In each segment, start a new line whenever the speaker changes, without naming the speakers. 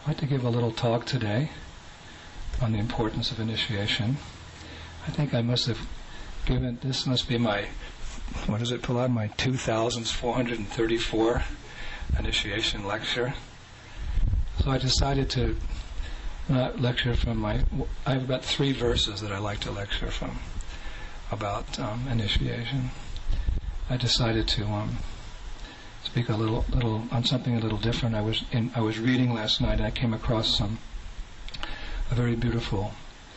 like to give a little talk today on the importance of initiation. I think I must have given, this must be my, what is it, Prahlad, my 2,434 initiation lecture. So I decided to not lecture from I have about 3 verses that I like to lecture from about initiation. I decided to speak a little on something a little different. I was reading last night and I came across a very beautiful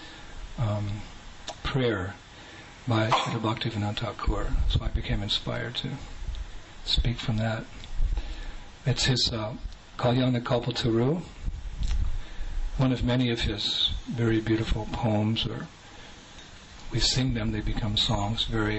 prayer by Srila Bhaktivinoda Thakur. So I became inspired to speak from that. It's his Kalyana Kalpataru, one of many of his very beautiful poems, or we sing them, they become songs, very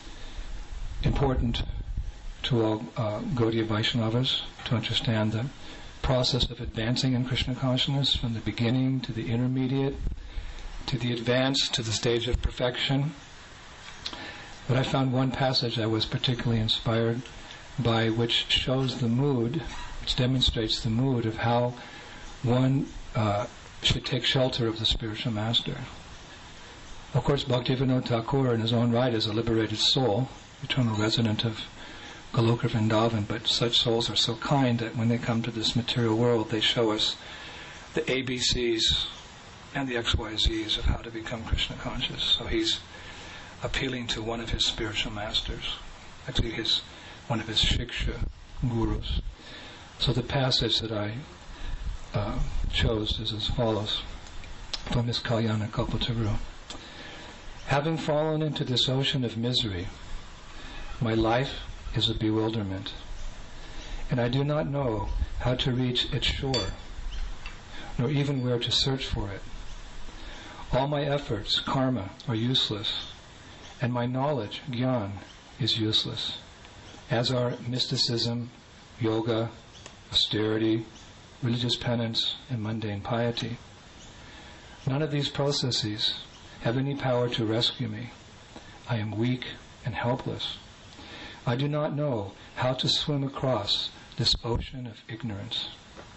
important to all Gaudiya Vaishnavas to understand the process of advancing in Krishna consciousness from the beginning to the intermediate to the advance to the stage of perfection. But I found one passage I was particularly inspired by, which shows the mood, which demonstrates the mood of how one should take shelter of the spiritual master. Of course, Bhaktivinoda Thakur in his own right is a liberated soul, eternal resident of Goloka Vrindavan, but such souls are so kind that when they come to this material world, they show us the ABCs and the XYZs of how to become Krishna conscious. So he's appealing to one of his spiritual masters, actually one of his Shiksha gurus. So the passage that I chose is as follows, from his Kalyana Kalpataru. Having fallen into this ocean of misery, my life is a bewilderment, and I do not know how to reach its shore, nor even where to search for it. All my efforts, karma, are useless, and my knowledge, jnana, is useless, as are mysticism, yoga, austerity, religious penance, and mundane piety. None of these processes have any power to rescue me. I am weak and helpless. I do not know how to swim across this ocean of ignorance.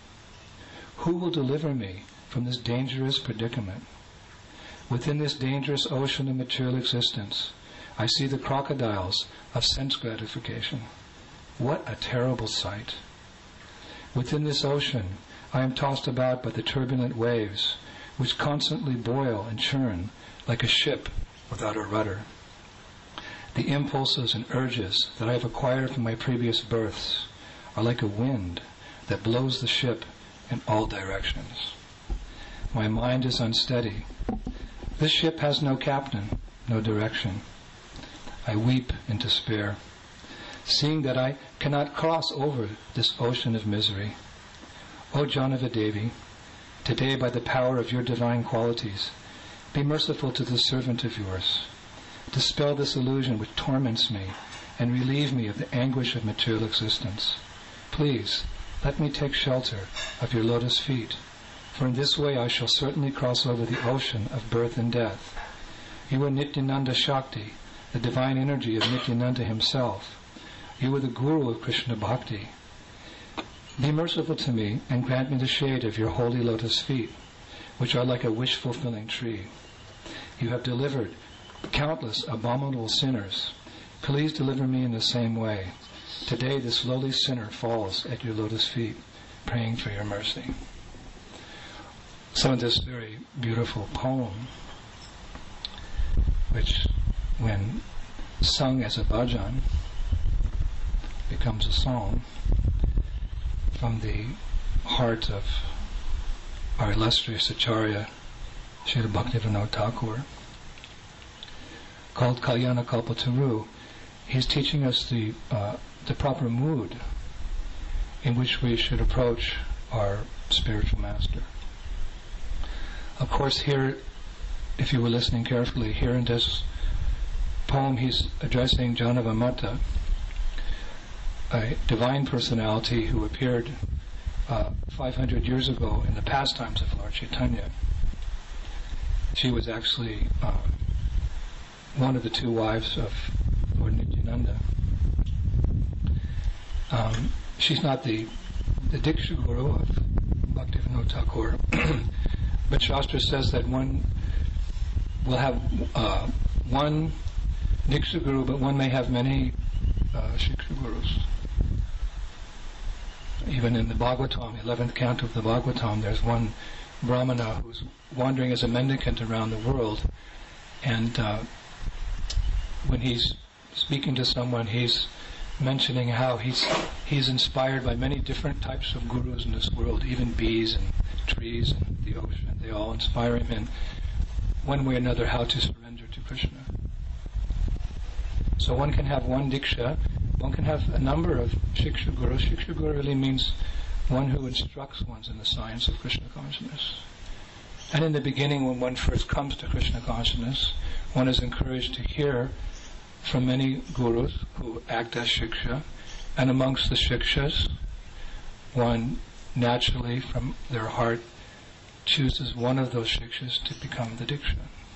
Who will deliver me from this dangerous predicament? Within this dangerous ocean of material existence, I see the crocodiles of sense gratification. What a terrible sight! Within this ocean, I am tossed about by the turbulent waves, which constantly boil and churn like a ship without a rudder. The impulses and urges that I have acquired from my previous births are like a wind that blows the ship in all directions. My mind is unsteady. This ship has no captain, no direction. I weep in despair, seeing that I cannot cross over this ocean of misery. O Janavadevi, today by the power of your divine qualities, be merciful to this servant of yours. Dispel this illusion which torments me and relieve me of the anguish of material existence. Please, let me take shelter of your lotus feet, for in this way I shall certainly cross over the ocean of birth and death. You are Nityananda Shakti, the divine energy of Nityananda himself. You are the guru of Krishna Bhakti. Be merciful to me and grant me the shade of your holy lotus feet, which are like a wish-fulfilling tree. You have delivered countless abominable sinners. Please deliver me in the same way. Today this lowly sinner falls at your lotus feet, praying for your mercy. Some of this very beautiful poem, which when sung as a bhajan becomes a song from the heart of our illustrious Acharya Srila Bhaktivinoda Thakur, called Kalyana Kalpataru. He's teaching us the proper mood in which we should approach our spiritual master. Of course, here, if you were listening carefully, here in this poem he's addressing Janavamata, a divine personality who appeared 500 years ago in the pastimes of Lord Chaitanya. She was actually one of the 2 wives of Lord Nityananda. She's not the Diksha Guru of Bhaktivinoda Thakur. But Shastra says that one will have one Diksha Guru, but one may have many Shiksha Gurus. Even in the Bhagavatam, 11th canto of the Bhagavatam, there's one Brahmana who's wandering as a mendicant around the world, and when he's speaking to someone, he's mentioning how he's inspired by many different types of gurus in this world, even bees and trees and the ocean. They all inspire him in one way or another how to surrender to Krishna. So one can have one Diksha, one can have a number of Shiksha Gurus. Shiksha Guru really means one who instructs one in the science of Krishna consciousness. And in the beginning, when one first comes to Krishna consciousness, one is encouraged to hear from many gurus who act as Shiksha, and amongst the Shikshas, one naturally from their heart chooses one of those Shikshas to become the Diksha.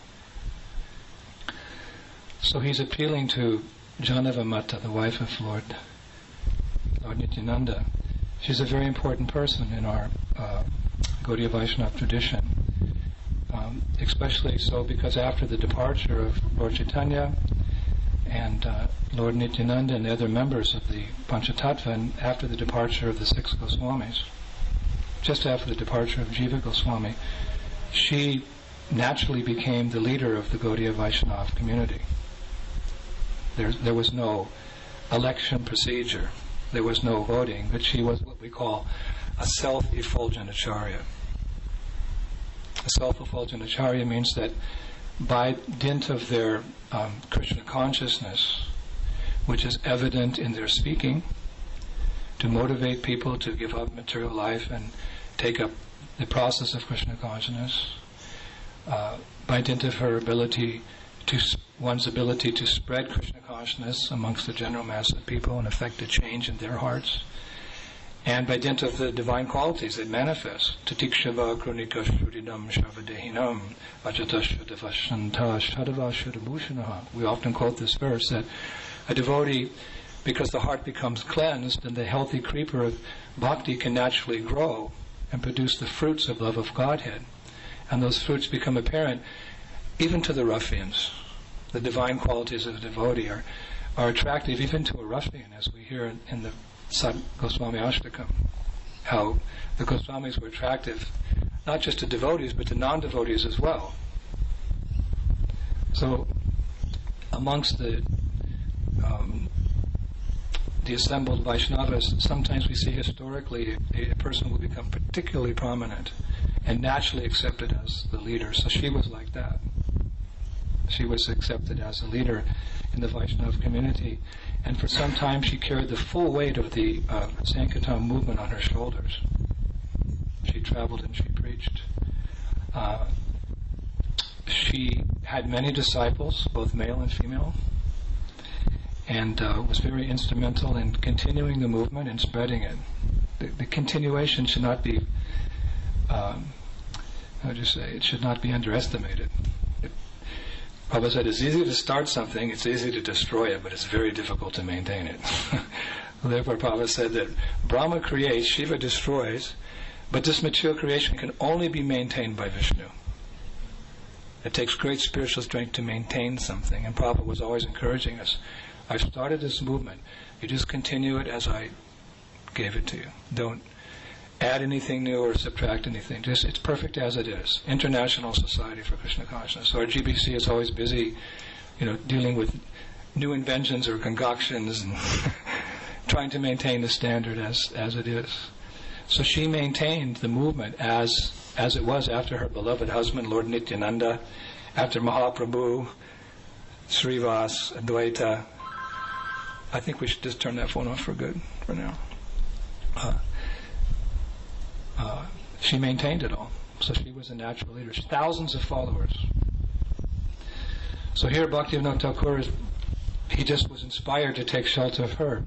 So he's appealing to Janavamata, the wife of Lord Nityananda. She's a very important person in our Gaudiya Vaishnava tradition, especially so because after the departure of Lord Chaitanya and Lord Nityananda and the other members of the Panchatattva, and after the departure of the 6 Goswamis, just after the departure of Jiva Goswami, she naturally became the leader of the Gaudiya Vaishnava community. There was no election procedure, there was no voting, but she was what we call a self-effulgent acharya. A self-effulgent acharya means that by dint of their Krishna consciousness, which is evident in their speaking, to motivate people to give up material life and take up the process of Krishna consciousness, by dint of her ability one's ability to spread Krishna consciousness amongst the general mass of people and effect a change in their hearts, and by dint of the divine qualities that manifest, Tatikshava Krunika Shruridam Shavadehinam Ajatashdavashanta Shadavashadabhushanaha. We often quote this verse that a devotee, because the heart becomes cleansed and the healthy creeper of bhakti can naturally grow and produce the fruits of love of Godhead. And those fruits become apparent even to the ruffians. The divine qualities of the devotee are attractive even to a ruffian, as we hear in the Sat Goswami Ashtakam, how the Goswamis were attractive not just to devotees but to non-devotees as well. So amongst the assembled Vaishnavas, sometimes we see historically a person will become particularly prominent and naturally accepted as the leader. So she was like that. She was accepted as a leader in the Vaishnava community, and for some time she carried the full weight of the Sankirtan movement on her shoulders. She traveled and she preached. She had many disciples, both male and female, and was very instrumental in continuing the movement and spreading it. The continuation should not be, it should not be underestimated. Prabhupada said, it's easy to start something, it's easy to destroy it, but it's very difficult to maintain it. Therefore, Prabhupada said that Brahma creates, Shiva destroys, but this material creation can only be maintained by Vishnu. It takes great spiritual strength to maintain something, and Prabhupada was always encouraging us. I've started this movement. You just continue it as I gave it to you. Don't add anything new or subtract anything. Just it's perfect as it is. International Society for Krishna Consciousness. So our GBC is always busy, dealing with new inventions or concoctions and trying to maintain the standard as it is. So she maintained the movement as it was after her beloved husband, Lord Nityananda, after Mahaprabhu, Srivas, Advaita. I think we should just turn that phone off for good for now. She maintained it all. So she was a natural leader. Thousands of followers. So here Bhaktivinoda Thakur, he just was inspired to take shelter of her.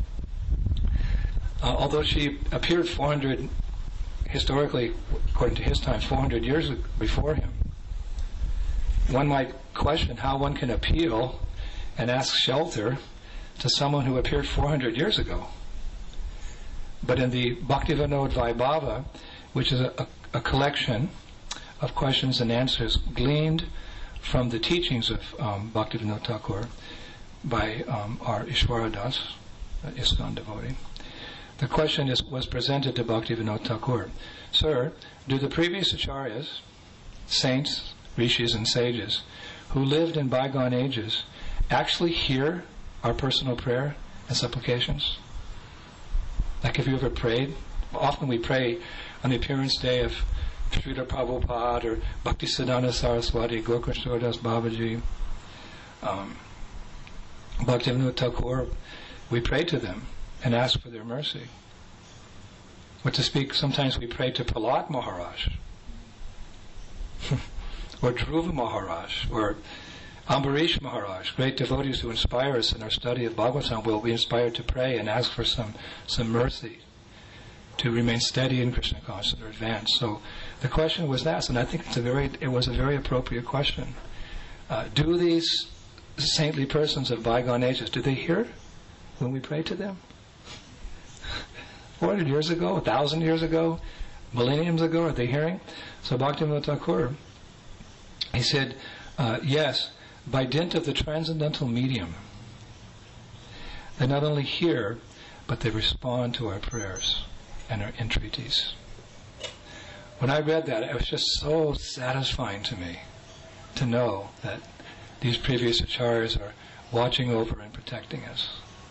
Although she appeared historically, according to his time, 400 years before him, one might question how one can appeal and ask shelter to someone who appeared 400 years ago. But in the Bhaktivinoda Vaibhava, which is a collection of questions and answers gleaned from the teachings of Bhaktivinoda Thakur by our Ishwara Das, ISKCON devotee. The question was presented to Bhaktivinoda Thakur. Sir, do the previous acharyas, saints, rishis and sages, who lived in bygone ages, actually hear our personal prayer and supplications? Like, have you ever prayed? Often we pray on the appearance day of Srila Prabhupada or Bhaktisiddhanta Saraswati, Gokul Das Babaji, Bhaktivinoda Thakur. We pray to them and ask for their mercy. Or to speak, sometimes we pray to Prahlad Maharaj, or Dhruva Maharaj, or Ambarish Maharaj, great devotees who inspire us in our study of Bhagavatam. Will be inspired to pray and ask for some mercy to remain steady in Krishna consciousness or advance. So the question was asked, and I think it was a very appropriate question. Do these saintly persons of bygone ages, do they hear when we pray to them? 400 years ago, 1,000 years ago, millenniums ago, are they hearing? So Bhaktivinoda Thakur, he said, yes, by dint of the transcendental medium, they not only hear, but they respond to our prayers and our entreaties. When I read that, it was just so satisfying to me to know that these previous acharyas are watching over and protecting us.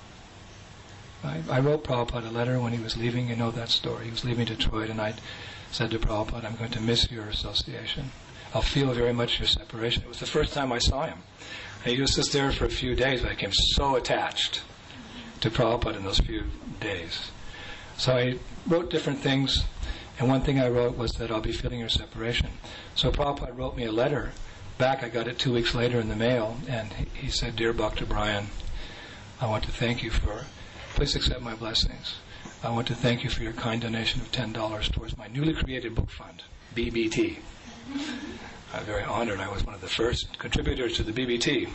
I wrote Prabhupada a letter when he was leaving. You know that story. He was leaving Detroit, and I said to Prabhupada, I'm going to miss your association. I'll feel very much your separation. It was the first time I saw him. And he was just there for a few days, but I became so attached to Prabhupada in those few days. So I wrote different things, and one thing I wrote was that I'll be feeling your separation. So Prabhupada wrote me a letter back. I got it 2 weeks later in the mail, and he said, Dear Bhakta Brian, I want to thank you for... Please accept my blessings. I want to thank you for your kind donation of $10 towards my newly created book fund, BBT. I'm very honored. I was one of the first contributors to the BBT.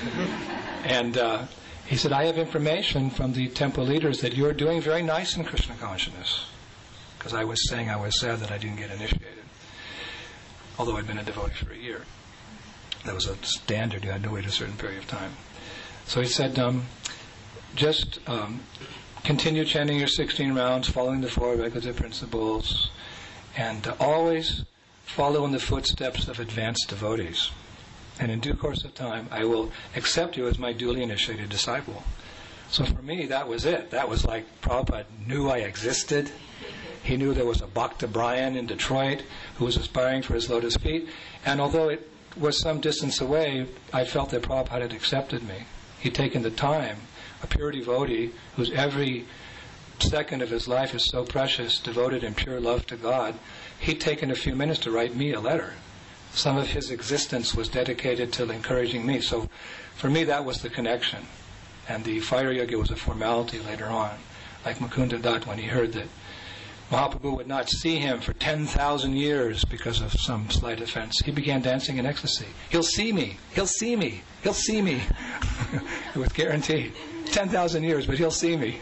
And he said, I have information from the temple leaders that you're doing very nice in Krishna consciousness. Because I was saying I was sad that I didn't get initiated. Although I'd been a devotee for a year. That was a standard. You had to wait a certain period of time. So he said, just continue chanting your 16 rounds, following the 4 requisite principles, and always follow in the footsteps of advanced devotees. And in due course of time, I will accept you as my duly initiated disciple. So for me, that was it. That was like Prabhupada knew I existed. He knew there was a Bhakta Brian in Detroit who was aspiring for his lotus feet. And although it was some distance away, I felt that Prabhupada had accepted me. He'd taken the time. A pure devotee whose every second of his life is so precious, devoted in pure love to God, he'd taken a few minutes to write me a letter. Some of his existence was dedicated to encouraging me. So for me, that was the connection. And the fire yoga was a formality later on. Like Mukunda Dutt, when he heard that Mahaprabhu would not see him for 10,000 years because of some slight offense, he began dancing in ecstasy. He'll see me. He'll see me. He'll see me. It was guaranteed. 10,000 years, but he'll see me.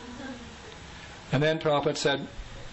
And then Prabhupada said,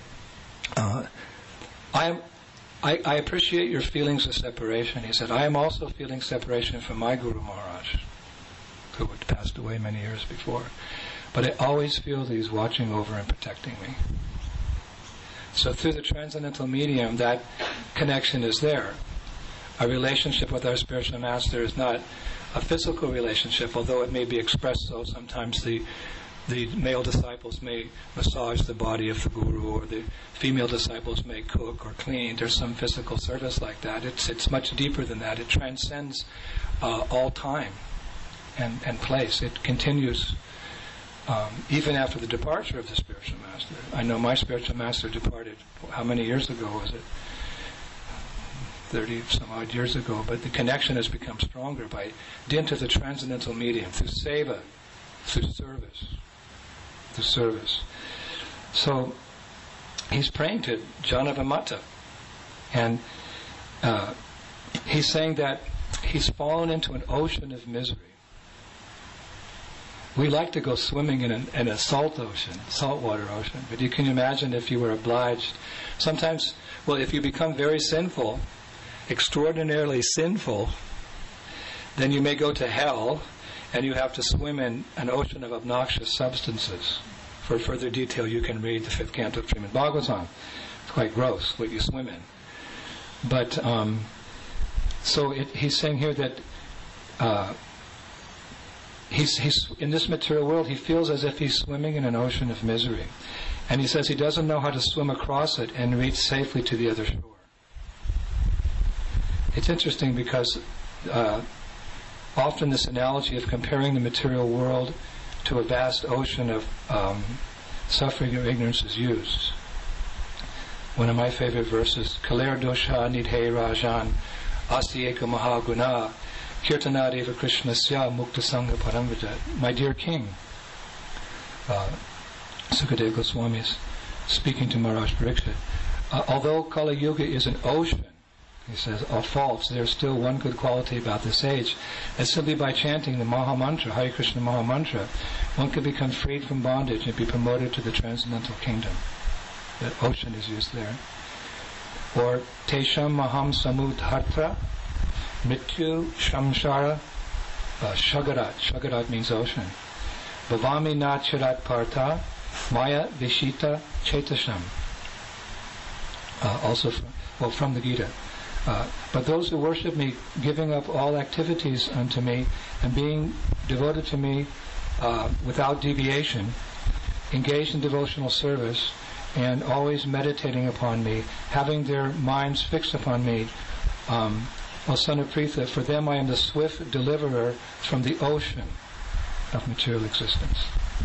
I appreciate your feelings of separation. He said, I am also feeling separation from my Guru Maharaj, who had passed away many years before. But I always feel that he's watching over and protecting me. So through the transcendental medium, that connection is there. Our relationship with our spiritual master is not a physical relationship, although it may be expressed so. Sometimes the male disciples may massage the body of the guru, or the female disciples may cook or clean. There's some physical service like that. It's much deeper than that. It transcends all time and place. It continues even after the departure of the spiritual master. I know my spiritual master departed, how many years ago was it? 30 some odd years ago, but the connection has become stronger by dint of the transcendental medium, through seva, through service. So he's praying to Janavamata, and he's saying that he's fallen into an ocean of misery. We like to go swimming in a saltwater ocean. But you can imagine if you were obliged. Sometimes, if you become very sinful, extraordinarily sinful, then you may go to hell and you have to swim in an ocean of obnoxious substances. For further detail, you can read the 5th canto of Srimad Bhagavatam. It's quite gross what you swim in. But, he's saying here that he's in this material world, he feels as if he's swimming in an ocean of misery. And he says he doesn't know how to swim across it and reach safely to the other shore. It's interesting because often this analogy of comparing the material world to a vast ocean of suffering or ignorance is used. One of my favorite verses, Kaler dosha nidhe rajan asiyeka mahaguna kirtanadeva krishnasya mukta sangha paramvita. My dear king, Sukadeva Goswami is speaking to Maharaj Pariksit. Although Kali Yuga is an ocean, he says, of faults, there's still one good quality about this age. And simply by chanting the Maha Mantra, Hare Krishna Maha Mantra, one can become freed from bondage and be promoted to the transcendental kingdom. That ocean is used there. Or Tesham Maham Samudhatra Mrityu Shamshara Shagarat. Shagarat means ocean. Bhavami Nacharat Partha Maya Vishita Chetasham. Also from the Gita. But those who worship me, giving up all activities unto me and being devoted to me without deviation, engaged in devotional service, and always meditating upon me, having their minds fixed upon me, O son of Pritha, for them I am the swift deliverer from the ocean of material existence.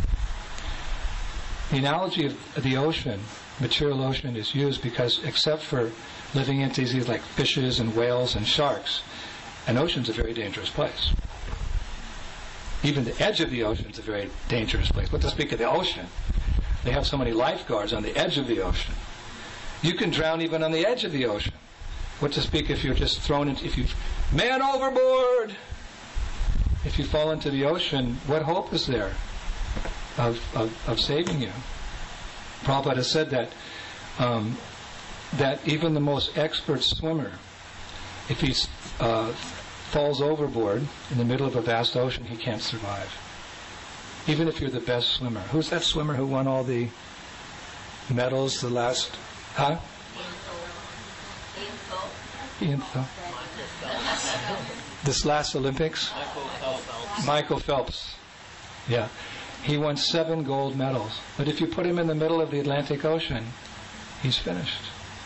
The analogy of the ocean, material ocean, is used because except for living entities like fishes and whales and sharks, an ocean's a very dangerous place. Even the edge of the ocean is a very dangerous place. What to speak of the ocean? They have so many lifeguards on the edge of the ocean. You can drown even on the edge of the ocean. What to speak if you're just thrown into, man overboard! If you fall into the ocean, what hope is there of saving you? Prabhupada said that even the most expert swimmer, if he falls overboard in the middle of a vast ocean, he can't survive. Even if you're the best swimmer. Who's that swimmer who won all the medals the last... Huh? Ian Tho. This last Olympics? Michael Phelps. Yeah. He won 7 gold medals. But if you put him in the middle of the Atlantic Ocean, he's finished.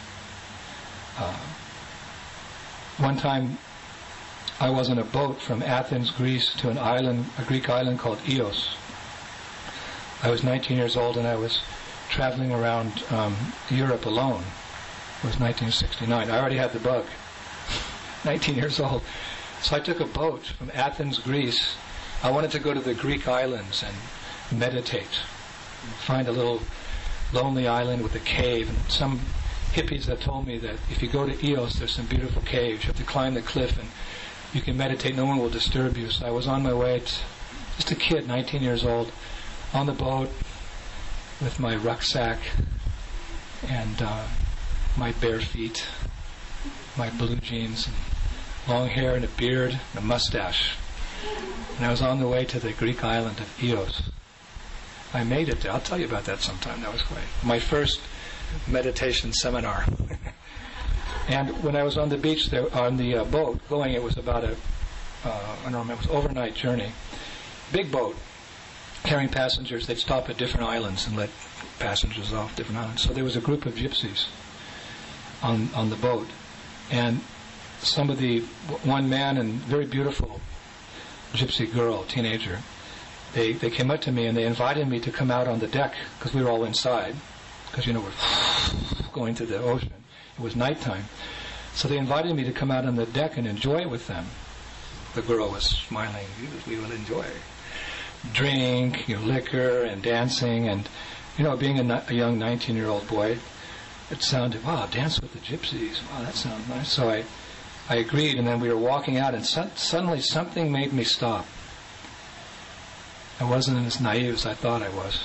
One time, I was on a boat from Athens, Greece, to an island, a Greek island called Ios. I was 19 years old and I was traveling around Europe alone. It was 1969. I already had the bug. 19 years old. So I took a boat from Athens, Greece. I wanted to go to the Greek islands and meditate. Find a little lonely island with a cave. And some hippies had told me that if you go to Ios, there's some beautiful caves. You have to climb the cliff and you can meditate. No one will disturb you. So I was on my way. Just a kid, 19 years old, on the boat with my rucksack and my bare feet, my blue jeans, and long hair and a beard and a mustache. And I was on the way to the Greek island of Ios. I made it there. I'll tell you about that sometime. That was great. My first meditation seminar. And when I was on the beach there, on the boat going, it was about it was overnight journey. Big boat, carrying passengers. They'd stop at different islands and let passengers off different islands. So there was a group of gypsies on the boat. And one man and very beautiful gypsy girl, teenager, they came up to me and they invited me to come out on the deck because we were all inside, because we're going to the ocean. It was nighttime. So they invited me to come out on the deck and enjoy it with them. The girl was smiling. We will enjoy drink, liquor and dancing, and being a young 19-year-old boy, it sounded, wow, dance with the gypsies. Wow, that sounds nice. So I agreed, and then we were walking out, and suddenly something made me stop. I wasn't as naive as I thought I was.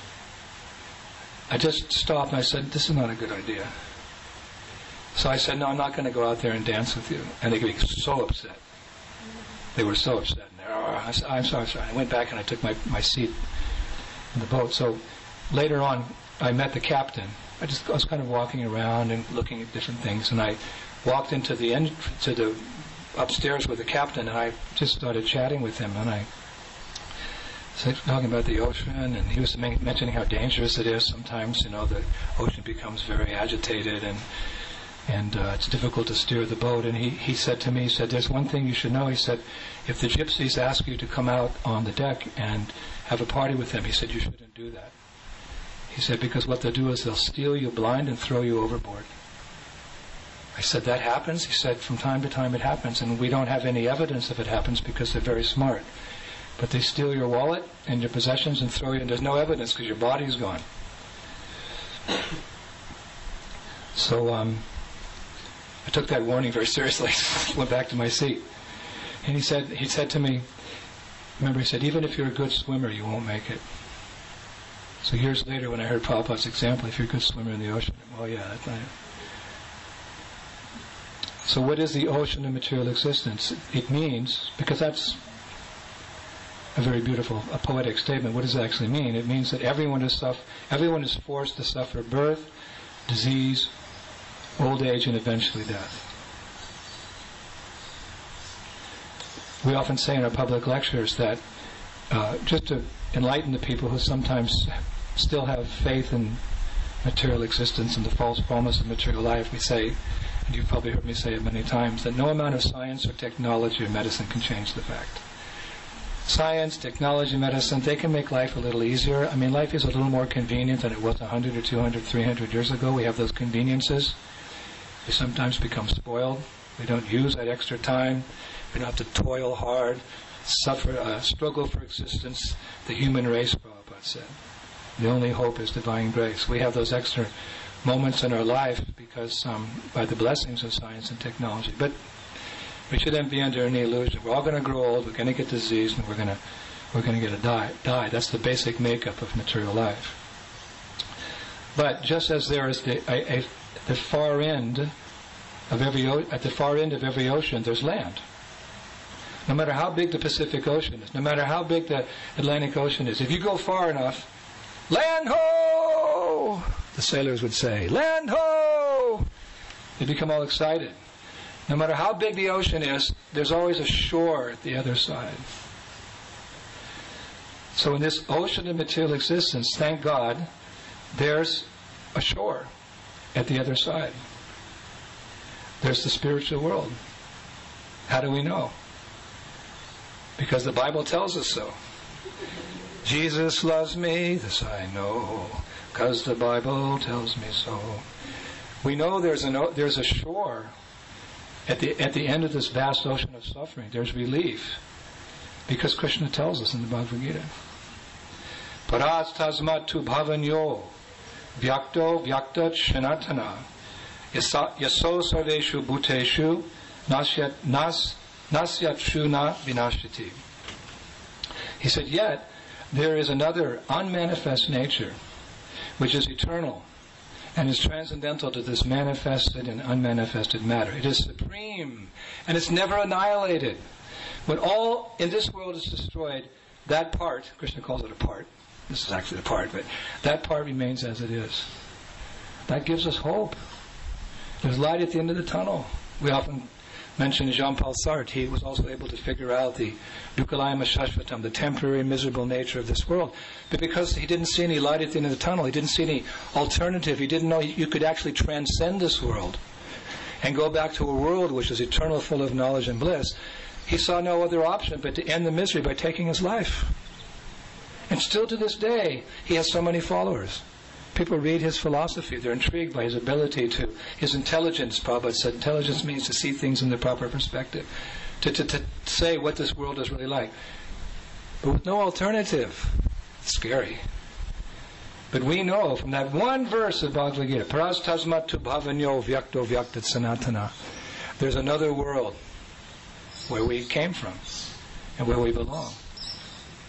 I just stopped and I said, this is not a good idea. So I said, no, I'm not going to go out there and dance with you. And they got so upset. They were so upset. And I said, I'm sorry. I went back and I took my seat in the boat. So later on, I met the captain. I was kind of walking around and looking at different things. And I walked into the upstairs with the captain, and I just started chatting with him. And I started talking about the ocean, and he was mentioning how dangerous it is. Sometimes, the ocean becomes very agitated, and it's difficult to steer the boat. And he said to me, there's one thing you should know. He said, if the gypsies ask you to come out on the deck and have a party with them, he said, you shouldn't do that. He said, because what they'll do is they'll steal you blind and throw you overboard. I said, that happens? He said, from time to time it happens, and we don't have any evidence if it happens because they're very smart. But they steal your wallet and your possessions and throw you, and there's no evidence because your body's gone. So I took that warning very seriously. Went back to my seat. And he said to me, remember, he said, even if you're a good swimmer, you won't make it. So years later, when I heard Prabhupada's example, if you're a good swimmer in the ocean, well, yeah, that's right. So what is the ocean of material existence? It means, because that's a very beautiful, a poetic statement, what does it actually mean? It means that everyone is forced to suffer birth, disease, old age, and eventually death. We often say in our public lectures that just to enlighten the people who sometimes still have faith in material existence and the false promise of material life, we say, and you've probably heard me say it many times, that no amount of science or technology or medicine can change the fact. Science, technology, medicine, they can make life a little easier. I mean, life is a little more convenient than it was 100 or 200, 300 years ago. We have those conveniences. We sometimes become spoiled. We don't use that extra time. We don't have to toil hard, suffer, struggle for existence. The human race, Prabhupada said. The only hope is divine grace. We have those extra moments in our life because by the blessings of science and technology. But we shouldn't be under any illusion. We're all going to grow old. We're going to get diseased, and we're going to get die. That's the basic makeup of material life. But just as there is at the far end of every ocean, there's land. No matter how big the Pacific Ocean is, no matter how big the Atlantic Ocean is, if you go far enough, land ho! The sailors would say, land ho! They become all excited. No matter how big the ocean is, there's always a shore at the other side. So in this ocean of material existence, thank God, there's a shore at the other side. There's the spiritual world. How do we know? Because the Bible tells us so. Jesus loves me, this I know, because the Bible tells me so. We know there's a shore at the end of this vast ocean of suffering. There's relief, because Krishna tells us in the Bhagavad Gita. Paras tasmat tu bhavanyo vyakto vyaktat shanatana yaso sarveshu bhuteshu nasyat shuna vinashati. He said, yet there is another unmanifest nature which is eternal and is transcendental to this manifested and unmanifested matter. It is supreme and it's never annihilated. When all in this world is destroyed, that part, Krishna calls it a part, this is actually a part, but that part remains as it is. That gives us hope. There's light at the end of the tunnel. We often mention Jean-Paul Sartre. He was also able to figure out the Dukkalayama Shashvatam, the temporary miserable nature of this world. But because he didn't see any light at the end of the tunnel, he didn't see any alternative, he didn't know you could actually transcend this world and go back to a world which is eternal, full of knowledge and bliss, he saw no other option but to end the misery by taking his life. And still to this day, he has so many followers. People read his philosophy. They're intrigued by his ability to, his intelligence. Prabhupada said intelligence means to see things in the proper perspective, to say what this world is really like. But with no alternative. It's scary. But we know from that one verse of Bhagavad Gita, Paras tasmat tu bhavanyo vyakto vyaktat sanatana, there's another world where we came from and where we belong.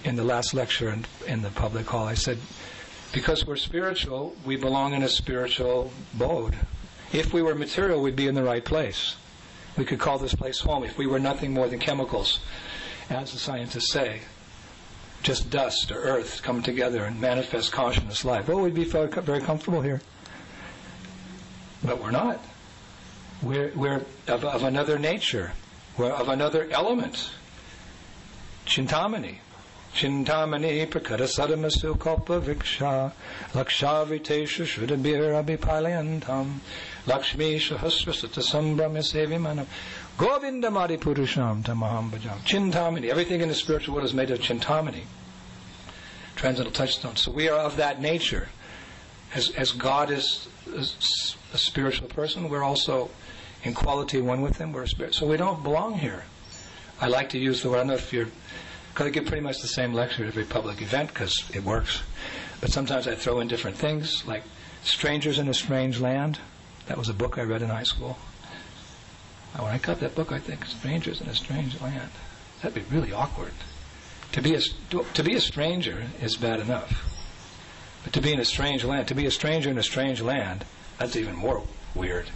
in the last lecture in the public hall. I said, because we're spiritual, we belong in a spiritual mode. If we were material, we'd be in the right place. We could call this place home. If we were nothing more than chemicals, as the scientists say, just dust or earth come together and manifest consciousness life, well, we'd be very comfortable here. But we're not. We're of another nature. We're of another element. Chintamani. Chintamani prakata sadamasu kalpa vriksha lakshavitesha shrudabir abhipalayantam lakshmi shahasrasata sambrahmasevimanam govindamadi purusham tamaham bhajam. Chintamani. Everything in the spiritual world is made of chintamani. Transcendental touchstone. So we are of that nature. As God is a spiritual person, we're also in quality one with Him. We're a spirit. So we don't belong here. I like to use the word, I don't know if you're going to give pretty much the same lecture at every public event because it works. But sometimes I throw in different things, like Strangers in a Strange Land. That was a book I read in high school. When I got that book, I think, Strangers in a Strange Land. That'd be really awkward. To be a stranger is bad enough. But to be in a strange land, to be a stranger in a strange land, that's even more weird.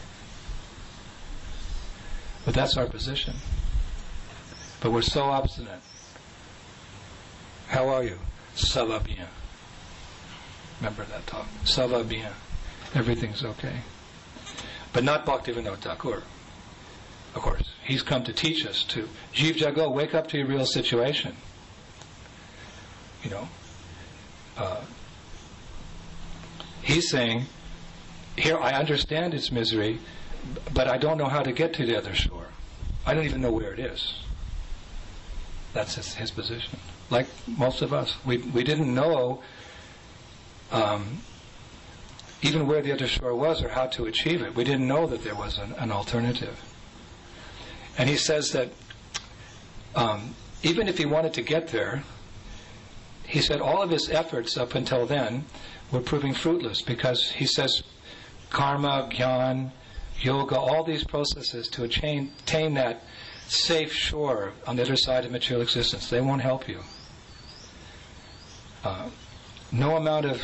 But that's our position. But we're so obstinate. How are you? Ça va bien. Remember that talk? Ça va bien. Everything's okay. But not Bhaktivinoda Thakur. Of course. He's come to teach us to Jeev Jago, wake up to your real situation. You know. He's saying, here I understand its misery, but I don't know how to get to the other shore. I don't even know where it is. That's his position. Like most of us, we didn't know even where the other shore was or how to achieve it. We didn't know that there was an alternative. And he says that even if he wanted to get there, he said all of his efforts up until then were proving fruitless because he says karma, jnana, yoga, all these processes to attain that safe shore on the other side of material existence, they won't help you. No amount of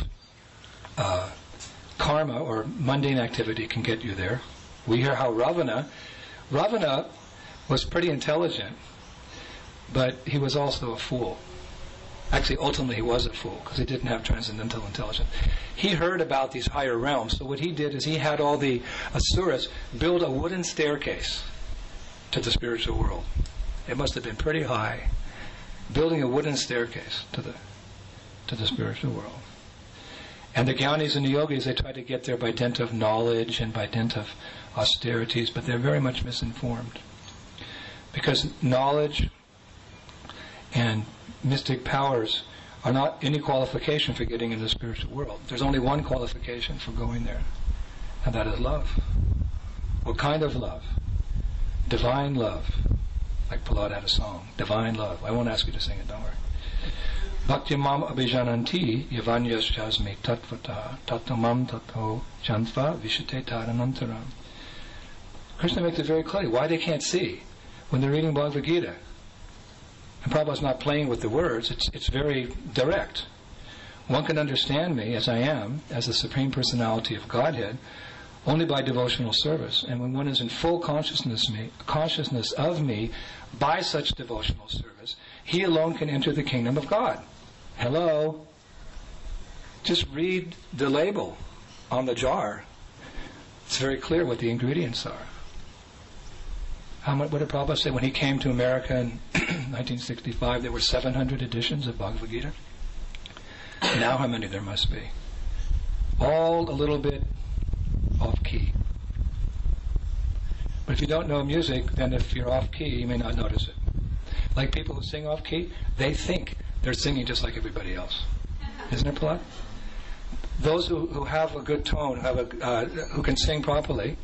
karma or mundane activity can get you there. We hear how Ravana was pretty intelligent, but he was also a fool. Actually, ultimately he was a fool because he didn't have transcendental intelligence. He heard about these higher realms, so what he did is he had all the asuras build a wooden staircase to the spiritual world. It must have been pretty high, building a wooden staircase to the spiritual world. And the jnanis and the yogis, they try to get there by dint of knowledge and by dint of austerities, but they're very much misinformed. Because knowledge and mystic powers are not any qualification for getting into the spiritual world. There's only one qualification for going there, and that is love. What kind of love? Divine love. Like Prahlad had a song, Divine Love. I won't ask you to sing it, don't worry. Bhakti mam abhijananti yavanyas jasmi tatvata tatamam tato jantva vishate taranantaram. Krishna makes it very clear why they can't see when they're reading Bhagavad Gita. And Prabhupada's not playing with the words, it's very direct. One can understand me as I am, as the Supreme Personality of Godhead, only by devotional service. And when one is in full consciousness of me by such devotional service, he alone can enter the kingdom of God. Hello? Just read the label on the jar. It's very clear what the ingredients are. What did Prabhupada say? When he came to America in 1965, there were 700 editions of Bhagavad Gita. Now how many there must be? All a little bit off key. But if you don't know music, then if you're off key, you may not notice it. Like people who sing off key, they think they're singing just like everybody else. Isn't it, Prahlad? Those who have a good tone, who can sing properly,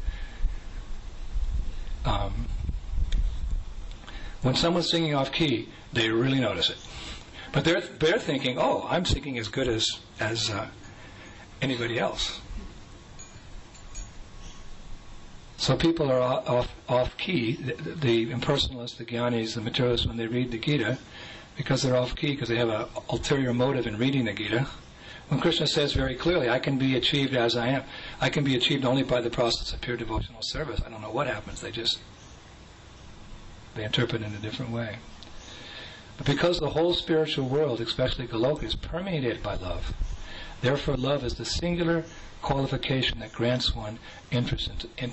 when someone's singing off key, they really notice it. But they're thinking, oh, I'm singing as good as anybody else. So people are off key. The impersonalists, the jnanis, the materialists, when they read the Gita, because they're off key, because they have an ulterior motive in reading the Gita. When Krishna says very clearly, I can be achieved as I am. I can be achieved only by the process of pure devotional service. I don't know what happens. They interpret it in a different way. But because the whole spiritual world, especially Goloka, is permeated by love, therefore love is the singular qualification that grants one entrance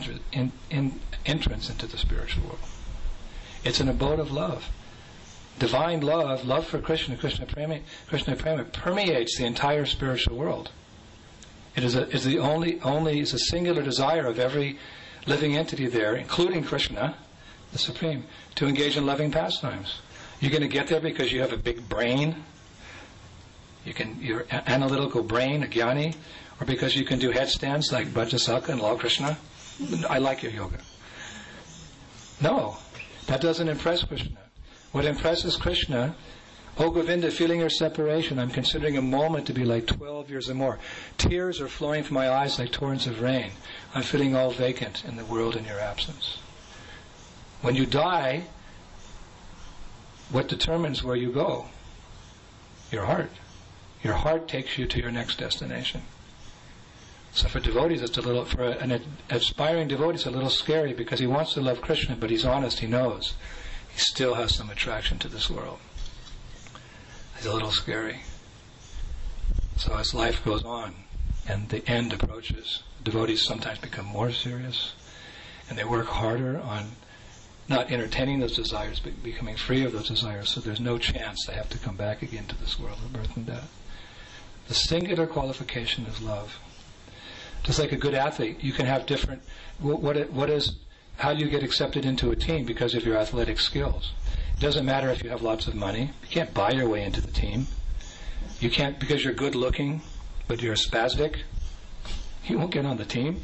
into the spiritual world. It's an abode of love. Divine love, love for Krishna, Krishna Prema permeates the entire spiritual world. It is a singular desire of every living entity there, including Krishna, the Supreme, to engage in loving pastimes. You're going to get there because you have a big brain, your analytical brain, a jnani, or because you can do headstands like Brajasaka and Lord Krishna. I like your yoga. No, that doesn't impress Krishna. What impresses Krishna, O Govinda, feeling your separation, I'm considering a moment to be like 12 years or more. Tears are flowing from my eyes like torrents of rain. I'm feeling all vacant in the world in your absence. When you die, what determines where you go? Your heart. Your heart takes you to your next destination. So for devotees, for an aspiring devotee, it's a little scary because he wants to love Krishna, but he's honest, he knows. He still has some attraction to this world. It's a little scary. So as life goes on and the end approaches, devotees sometimes become more serious and they work harder on not entertaining those desires but becoming free of those desires, so there's no chance they have to come back again to this world of birth and death. The singular qualification is love. Just like a good athlete, you can have different... How do you get accepted into a team? Because of your athletic skills. It doesn't matter if you have lots of money. You can't buy your way into the team. You can't, because you're good looking, but you're spastic, you won't get on the team.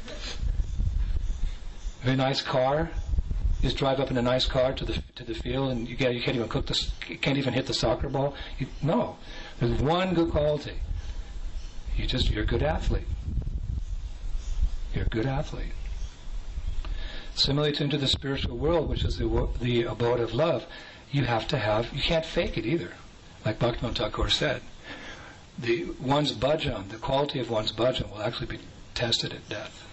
If a nice car, you just drive up in a nice car to the field and you can't even can't even hit the soccer ball. No. There's one good quality. You're a good athlete. You're a good athlete. Similarly into the spiritual world, which is the abode of love, you can't fake it either. Like Bhaktivinoda Thakur said, one's bhajan, the quality of one's bhajan will actually be tested at death.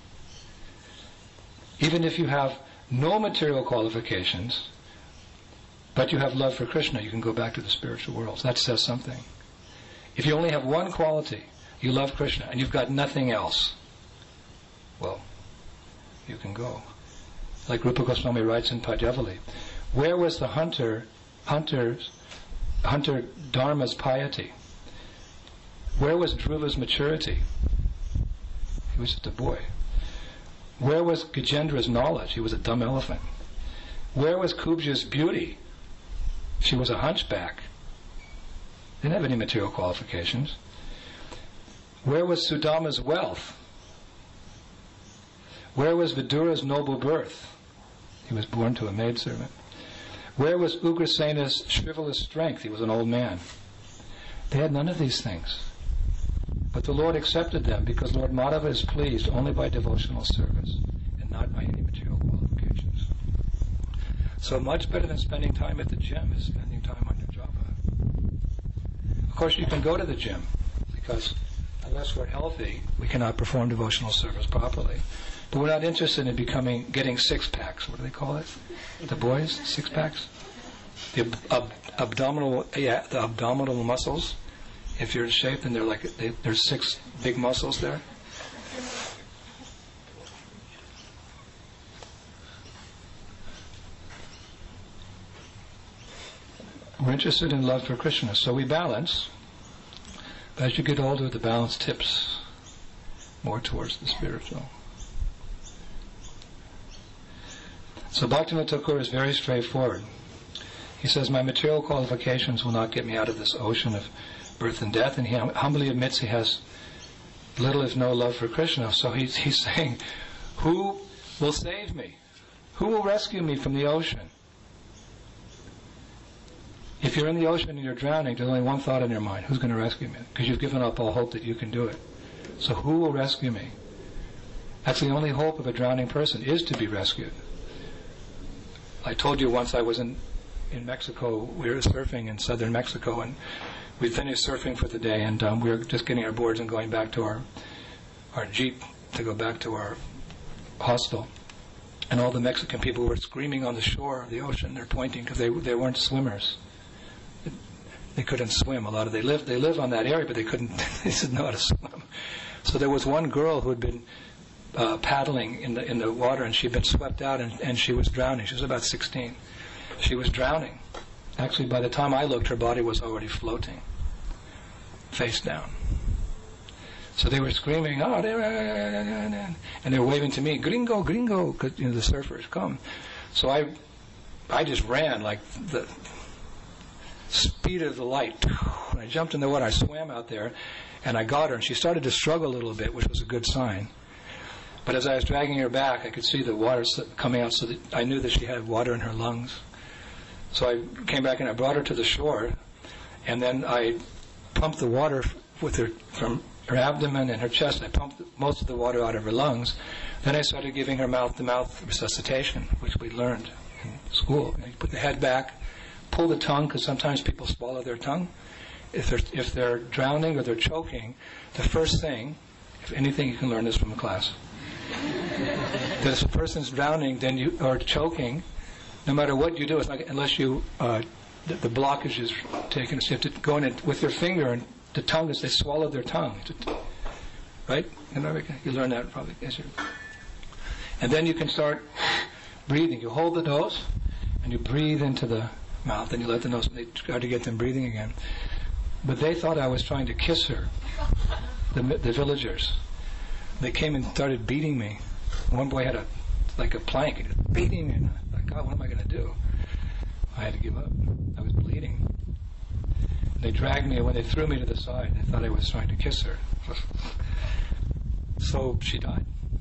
Even if you have no material qualifications, but you have love for Krishna, you can go back to the spiritual world. That says something. If you only have one quality, you love Krishna, and you've got nothing else, well, you can go. Like Rupa Goswami writes in Padyavali, where was the hunter Dharma's piety? Where was Dhruva's maturity? He was just a boy. Where was Gajendra's knowledge? He was a dumb elephant. Where was Kubja's beauty? She was a hunchback. Didn't have any material qualifications. Where was Sudama's wealth? Where was Vidura's noble birth? He was born to a maidservant. Where was Ugrasena's chivalrous strength? He was an old man. They had none of these things. But the Lord accepted them because Lord Madhava is pleased only by devotional service and not by any material qualifications. So much better than spending time at the gym is spending time on your japa. Of course, you can go to the gym because unless we're healthy, we cannot perform devotional service properly. But we're not interested in getting six-packs. What do they call it? The boys? Six-packs? The abdominal muscles. If you're in shape, then there's 6 big muscles there. We're interested in love for Krishna, so we balance. But as you get older, the balance tips more towards the spiritual. So Bhaktivinoda Thakur is very straightforward. He says, my material qualifications will not get me out of this ocean of birth and death, and he humbly admits he has little if no love for Krishna. So he's saying, who will save me? Who will rescue me from the ocean? If you're in the ocean and you're drowning, there's only one thought in your mind: who's going to rescue me? Because you've given up all hope that you can do it. So who will rescue me? That's the only hope of a drowning person, is to be rescued. I told you once I was in in Mexico. We were surfing in southern Mexico, and we finished surfing for the day, and we were just getting our boards and going back to our jeep to go back to our hostel. And all the Mexican people were screaming on the shore of the ocean. They're pointing because they weren't swimmers. They couldn't swim. A lot of they live on that area, but they didn't know how to swim. So there was one girl who had been paddling in the water, and she'd been swept out, and she was drowning. She was about 16. She was drowning. Actually, by the time I looked, her body was already floating, face down. So they were screaming, oh, and they were waving to me, gringo, gringo, because the surfers come. So I just ran like the speed of the light. And I jumped in the water. I swam out there, and I got her, and she started to struggle a little bit, which was a good sign. But as I was dragging her back, I could see the water coming out, so that I knew that she had water in her lungs. So I came back and I brought her to the shore, and then I pumped the water with her from her abdomen and her chest. I pumped most of the water out of her lungs. Then I started giving her mouth-to-mouth resuscitation, which we learned in school. And you put the head back, pull the tongue, because sometimes people swallow their tongue. If they're drowning or they're choking, the first thing, if anything you can learn this from the class, that if a person's drowning or choking, no matter what you do, it's like unless you the blockage is taken, so you have to go in with your finger, and the tongue is they swallow their tongue, right? You learn that probably. And then you can start breathing. You hold the nose and you breathe into the mouth, and you let the nose. They try to get them breathing again, but they thought I was trying to kiss her. The villagers. They came and started beating me. One boy had a plank, and he was beating me. And I thought, God, what am I going to do? I had to give up. I was bleeding. They dragged me, when they threw me to the side, they thought I was trying to kiss her. So she died.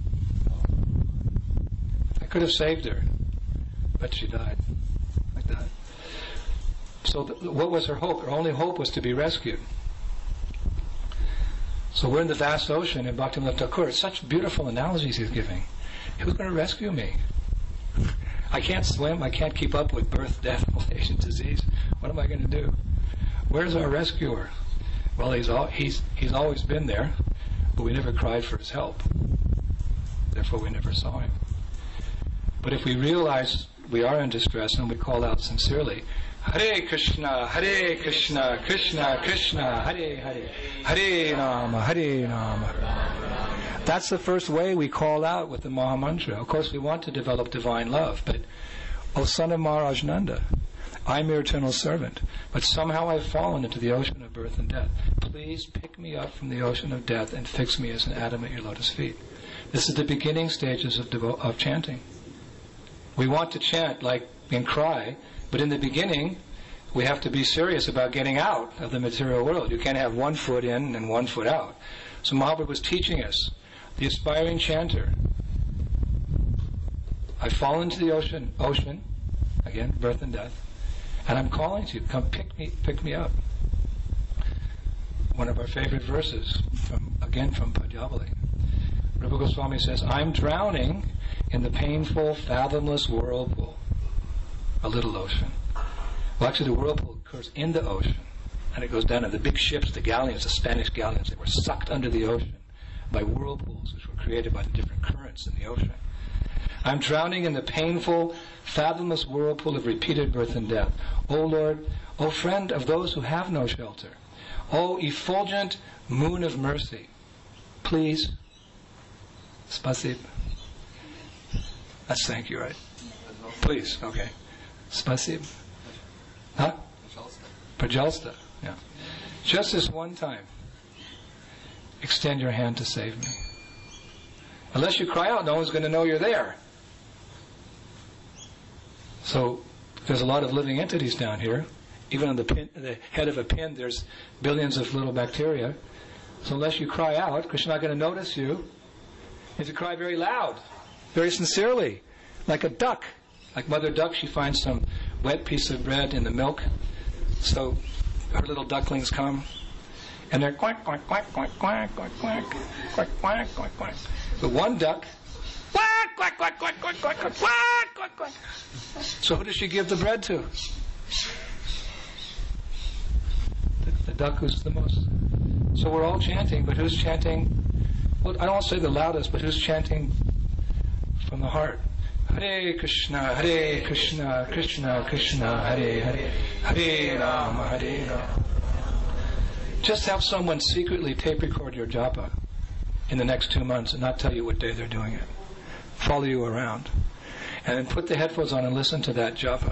I could have saved her, but she died like that. So what was her hope? Her only hope was to be rescued. So we're in the vast ocean, and Bhaktivinoda Thakur, such beautiful analogies he's giving. Who's going to rescue me? I can't swim. I can't keep up with birth, death, old age, and disease. What am I going to do? Where's our rescuer? Well, he's always been there, but we never cried for his help. Therefore, we never saw him. But if we realize we are in distress and we call out sincerely, Hare Krishna, Krishna Krishna, Hare Hare, Hare Rama. That's the first way we call out with the Maha Mantra. Of course, we want to develop divine love, but, O son of Maharaj Nanda, I'm your eternal servant, but somehow I've fallen into the ocean of birth and death. Please pick me up from the ocean of death and fix me as an atom at your lotus feet. This is the beginning stages of chanting. We want to chant and cry, but in the beginning, we have to be serious about getting out of the material world. You can't have one foot in and one foot out. So Mahaprabhu was teaching us, the aspiring chanter, I fall into the ocean, again, birth and death, and I'm calling to you, come pick me up. One of our favorite verses, from Padyavali. Rupa Goswami says, I'm drowning in the painful, fathomless whirlpool. A little ocean. Well, actually, the whirlpool occurs in the ocean, and it goes down to the big ships, the galleons, the Spanish galleons. They were sucked under the ocean by whirlpools, which were created by the different currents in the ocean. I'm drowning in the painful, fathomless whirlpool of repeated birth and death. O Lord, O friend of those who have no shelter, O effulgent moon of mercy, please, spasib. That's thank you, right? Please, okay. Spasib. Huh? Prajalsta, yeah. Just this one time, extend your hand to save me. Unless you cry out, no one's going to know you're there. So, there's a lot of living entities down here. Even on the head of a pin, there's billions of little bacteria. So unless you cry out, Krishna's not going to notice you. You have to cry very loud, very sincerely, like a duck. Like Mother Duck, she finds some wet piece of bread in the milk. So her little ducklings come, and they're quack, quack, quack, quack, quack, quack, quack, quack, quack, quack, quack. But one duck, quack, quack, quack, quack, quack, quack, quack, quack, quack, quack. So who does she give the bread to? The duck who's the most. So we're all chanting, but who's chanting? Well, I don't want to say the loudest, but who's chanting from the heart? Hare Krishna, Krishna Krishna, Hare Hare, Hare Rama, Hare Rama. Just have someone secretly tape record your japa in the next 2 months and not tell you what day they're doing it. Follow you around. And then put the headphones on and listen to that japa.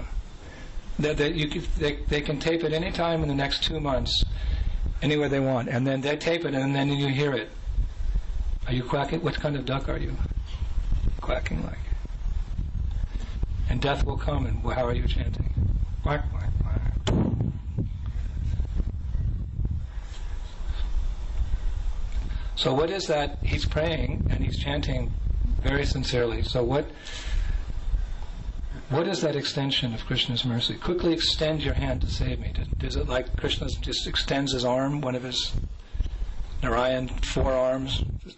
They can tape it any time in the next 2 months, anywhere they want. And then they tape it and then you hear it. Are you quacking? What kind of duck are you? Quacking like. And death will come and how are you chanting? Quack, quack, quack. So what is that? He's praying and he's chanting very sincerely. So what is that extension of Krishna's mercy? Quickly extend your hand to save me. Is it like Krishna just extends his arm, one of his Narayan forearms, just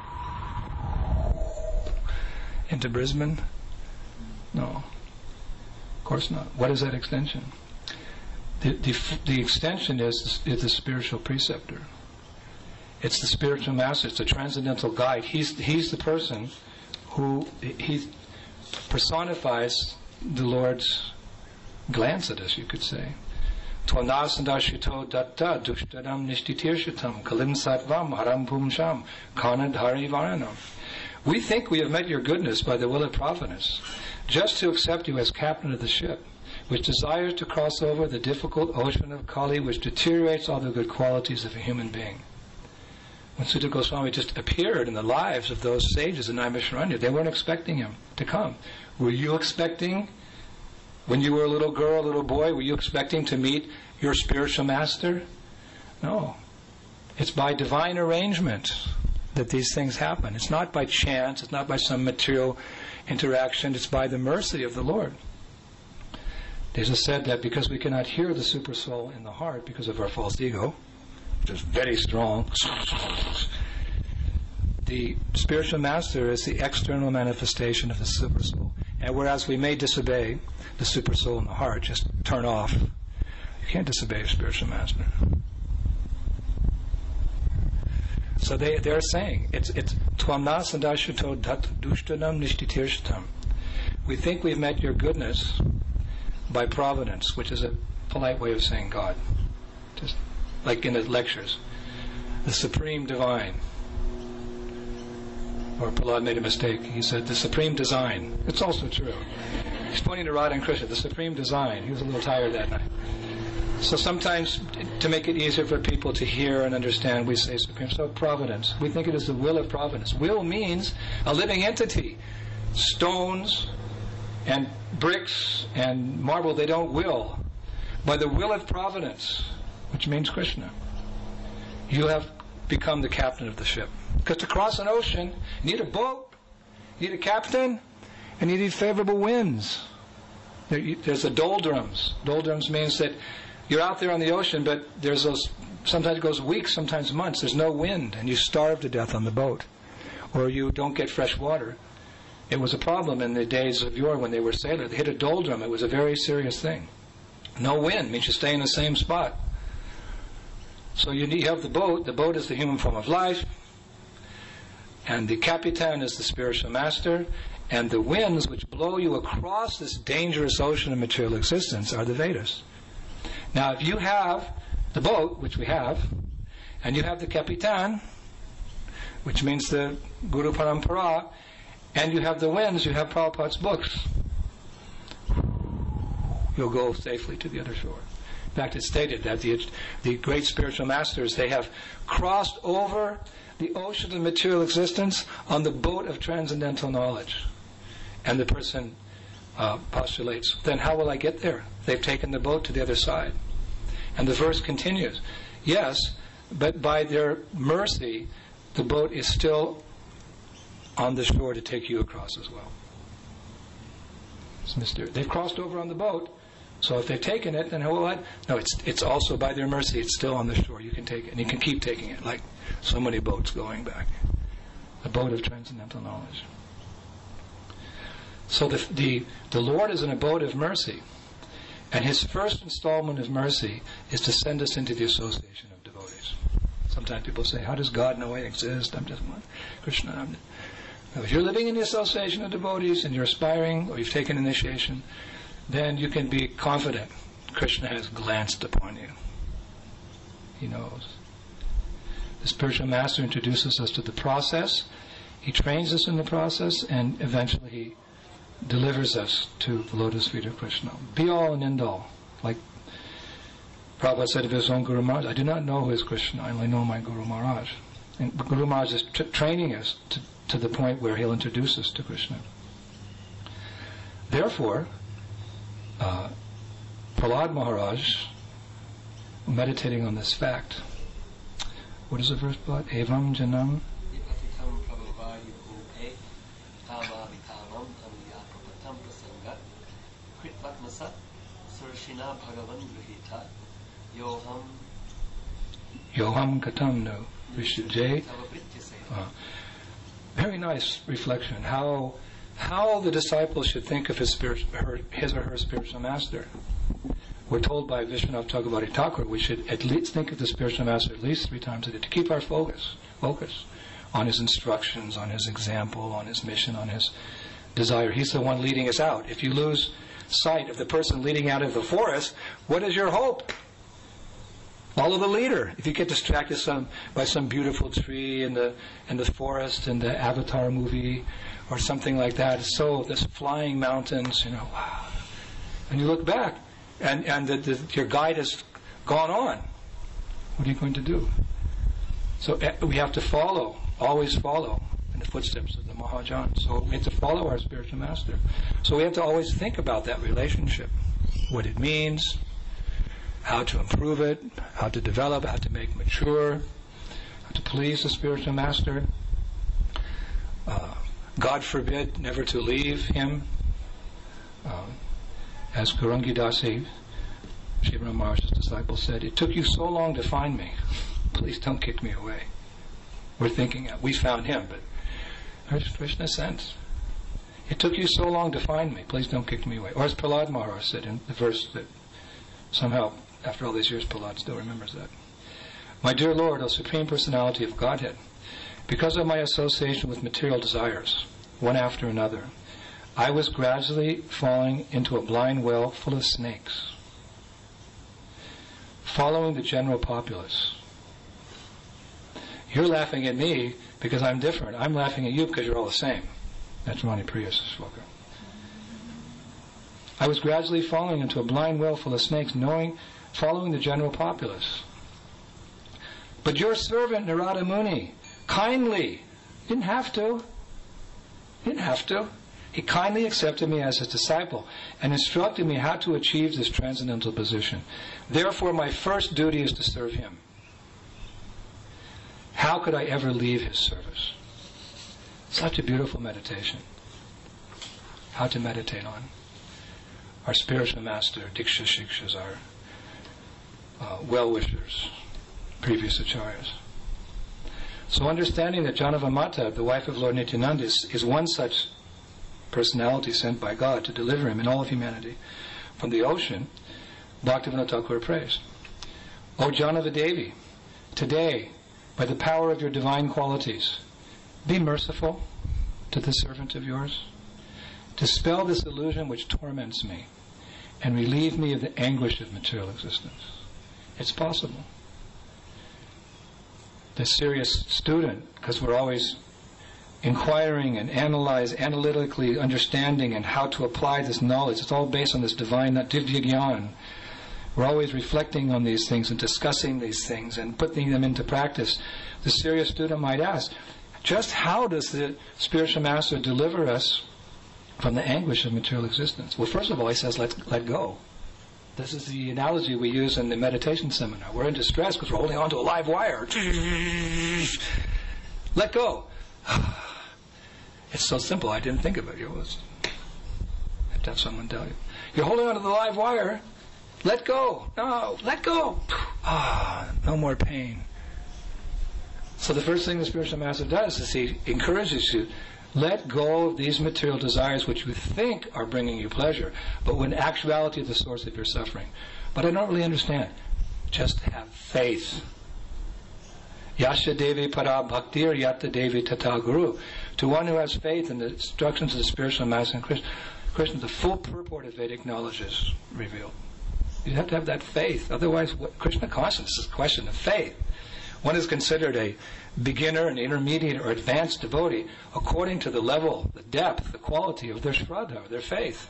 into Brisbane? No, of course not. What is that extension? The extension is the spiritual preceptor. It's the spiritual master. It's the transcendental guide. He's the person who he personifies the Lord's glance at us, you could say. Tvanasandashito datta dushtadam nishtitirshyatam kalim sattvam haram pumsham kanadhari varanam. We think we have met your goodness by the will of providence, just to accept you as captain of the ship, which desires to cross over the difficult ocean of Kali, which deteriorates all the good qualities of a human being. When Sutta Goswami just appeared in the lives of those sages in Naimisharanya, they weren't expecting him to come. Were you expecting, when you were a little girl, a little boy, were you expecting to meet your spiritual master? No. It's by divine arrangement that these things happen. It's not by chance, it's not by some material interaction, it's by the mercy of the Lord. Jesus said that because we cannot hear the super soul in the heart because of our false ego, which is very strong, the spiritual master is the external manifestation of the super soul. And whereas we may disobey the super soul in the heart, just turn off, you can't disobey your spiritual master. So they're saying it's Tvamna sandashuto dushtanam nishtitirshtam. We think we've met your goodness by providence, which is a polite way of saying God. Just like in the lectures. The supreme divine. Or Prahlad made a mistake. He said the supreme design. It's also true. He's pointing to Radha and Krishna, the supreme design. He was a little tired that night. So sometimes, to make it easier for people to hear and understand, we say supreme. So providence. We think it is the will of providence. Will means a living entity. Stones and bricks and marble, they don't will. By the will of providence, which means Krishna, you have become the captain of the ship. Because to cross an ocean, you need a boat, you need a captain, and you need favorable winds. There's the doldrums. Doldrums means that you're out there on the ocean, but there's those, sometimes it goes weeks, sometimes months, there's no wind, and you starve to death on the boat. Or you don't get fresh water. It was a problem in the days of yore when they were sailors. They hit a doldrum, it was a very serious thing. No wind means you stay in the same spot. So you have the boat. The boat is the human form of life. And the Capitan is the spiritual master. And the winds which blow you across this dangerous ocean of material existence are the Vedas. Now, if you have the boat, which we have, and you have the Capitan, which means the Guru Parampara, and you have the winds, you have Prabhupada's books, you'll go safely to the other shore. In fact, it's stated that the great spiritual masters, they have crossed over the ocean of material existence on the boat of transcendental knowledge. And the person postulates, then how will I get there? They've taken the boat to the other side. And the verse continues, yes, but by their mercy, the boat is still on the shore to take you across as well. It's mysterious. They've crossed over on the boat, so if they've taken it, then what? No, it's also by their mercy, it's still on the shore. You can take it, and you can keep taking it, like so many boats going back. The boat of transcendental knowledge. So the Lord is an abode of mercy. And his first installment of mercy is to send us into the association of devotees. Sometimes people say, how does God know I exist? I'm just one. Krishna. Now, if you're living in the association of devotees and you're aspiring or you've taken initiation, then you can be confident Krishna has glanced upon you. He knows. The spiritual master introduces us to the process. He trains us in the process, and eventually he delivers us to the lotus feet of Krishna. Be all and end all. Like Prabhupada said of his own Guru Maharaj, I do not know who is Krishna, I only know my Guru Maharaj. And Guru Maharaj is training us to the point where he'll introduce us to Krishna. Therefore, Prahlad Maharaj, meditating on this fact, what is the verse about? Evam janam Yoham katam no Vishujay. Very nice reflection. How the disciple should think of his or her spiritual master. We're told by Vishwanath Chakravarti Thakur we should at least think of the spiritual master at least 3 times a day to keep our focus on his instructions, on his example, on his mission, on his desire. He's the one leading us out. If you lose sight of the person leading out of the forest, what is your hope? Follow the leader. If you get distracted by some beautiful tree in the forest in the Avatar movie or something like that, this flying mountains, wow. And you look back, and your guide has gone on. What are you going to do? So we have to always follow in the footsteps of the Mahajan. So we have to follow our spiritual master. So we have to always think about that relationship, what it means, how to improve it, how to develop, how to make mature, how to please the spiritual master. God forbid never to leave him. As Gaurangi Dasi, Shiva Maharaj's disciple, said, it took you so long to find me. Please don't kick me away. We're thinking, we found him, but Krishna sent. It took you so long to find me. Please don't kick me away. Or as Prahlad Maharaj said in the verse that somehow, after all these years, Prahlad still remembers that. My dear Lord, O Supreme Personality of Godhead, because of my association with material desires, one after another, I was gradually falling into a blind well full of snakes, following the general populace. You're laughing at me because I'm different. I'm laughing at you because you're all the same. That's Rani Priya's sloka. I was gradually falling into a blind well full of snakes, following the general populace. But your servant, Narada Muni, kindly, didn't have to, he kindly accepted me as his disciple and instructed me how to achieve this transcendental position. Therefore, my first duty is to serve him. How could I ever leave his service? Such a beautiful meditation. How to meditate on our spiritual master, Diksha Shikshas, our well-wishers, previous acharyas. So understanding that Janava Mata, the wife of Lord Nityananda, is one such personality sent by God to deliver him and all of humanity from the ocean, Bhaktivinoda Thakur prays, O Janava Devi, today, by the power of your divine qualities, be merciful to this servant of yours. Dispel this illusion which torments me and relieve me of the anguish of material existence. It's possible. The serious student, because we're always inquiring and analytically understanding and how to apply this knowledge, it's all based on this divine Divya Gyan. We're always reflecting on these things and discussing these things and putting them into practice. The serious student might ask, just how does the spiritual master deliver us from the anguish of material existence? Well, first of all, he says, let go. This is the analogy we use in the meditation seminar. We're in distress because we're holding on to a live wire. Let go. It's so simple, I didn't think of it. You have to have someone tell you. You're holding on to the live wire. Let go. No, let go. No more pain. So the first thing the spiritual master does is he encourages you, Let go of these material desires which you think are bringing you pleasure, but when actuality is the source of your suffering. But I don't really understand. Just have faith. Yasha Devi Para Bhaktir Yatta Devi Tata Guru. To one who has faith in the instructions of the spiritual master and Krishna, the full purport of Vedic knowledge is revealed. You have to have that faith. Otherwise, Krishna consciousness is a question of faith. One is considered a beginner, an intermediate, or advanced devotee according to the level, the depth, the quality of their shraddha, their faith.